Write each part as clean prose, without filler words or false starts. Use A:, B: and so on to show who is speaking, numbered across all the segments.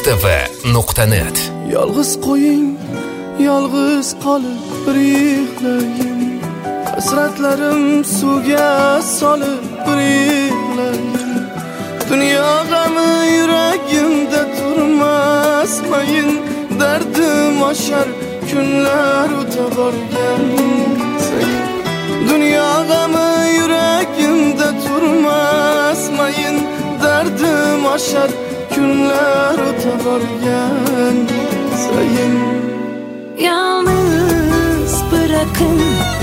A: Mustafa.net.
B: Yalğız qo'ying, yalğız qolib bir yig'layim. Hasratlarim suvga solib bir yig'layim. Dunyo g'ami yuragimda turmasmayin. Dardim oshar kunlar o'tib borgan sayin. Dunyo g'ami yuragimda turmasmayin. Dardim oshar kunlar o'tib borgan sayin.
C: Yalnız bırakın,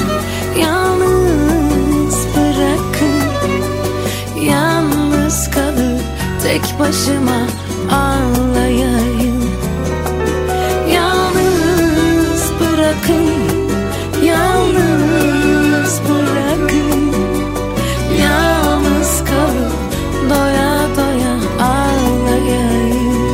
C: yalnız bırakın. Yalnız kalıp tek başıma ağlayayım. Yalnız bırakın, yalnız bırakın. Yalnız kalıp doya doya ağlayayım.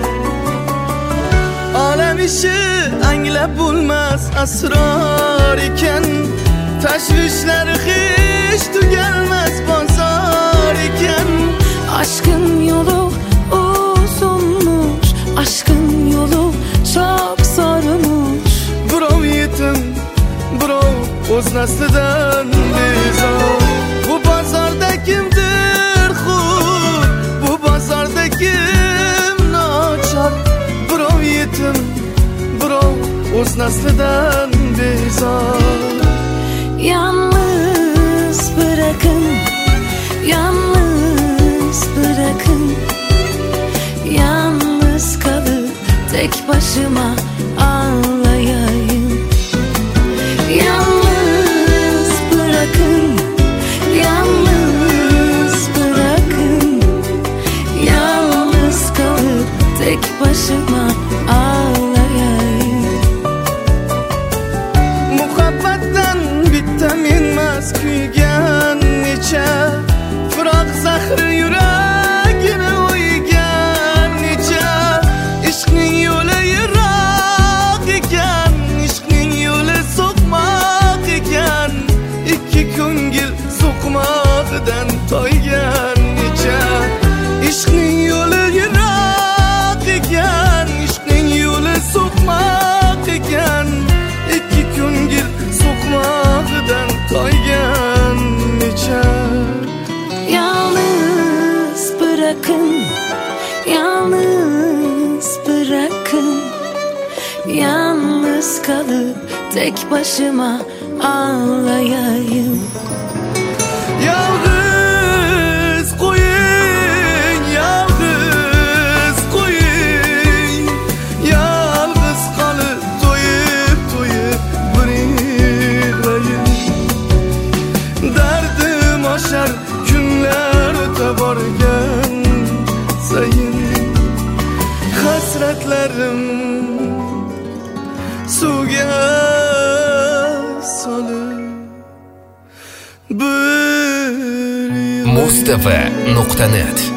B: Alem işi anglab bo'lmas asror ekan. Tashvishlar hiç tugalmas bozor ekan.
C: Aşkın yolu uzunmuş, aşkın yolu çok zormuş.
B: Birov yetim, birov o'z naslidan bezor. Bu bozorda kimdir xud, bu bozorda kim nochor. Birov yetim, birov o'z naslidan bezor.
C: Yalnız bırakın, yalnız bırakın. Yalnız kalıp tek başıma ağlayayım. Yalnız bırakın, yalnız bırakın. Yalnız kalıp tek başıma ağlayayım.
B: Muhabbatdan bitta menmas kuygan necha. Firoq zahri yuragini o'ygan necha. Ishqning yo'li yiroq ekan, ishqning yo'li so'qmoq ekan. Ikki ko'ngil so'qmoqdan toygan necha. Ishqning yo'li yiroq ekan, ishqning yo'li so'qmoq ekan. Ikki ko'ngil so'qmoqdan toygan necha.
C: Yalnız bırakın, yalnız bırakın. Yalnız kalıp tek başıma ağlayayım.
B: Yalnız qo'ying, yalnız qo'ying. Yalnız qolib to'yib bir yig'layim. Dardim oshar kunlar o'tib borgan sayin. Hasratlarim suvga solib bir
A: Mustafa.net.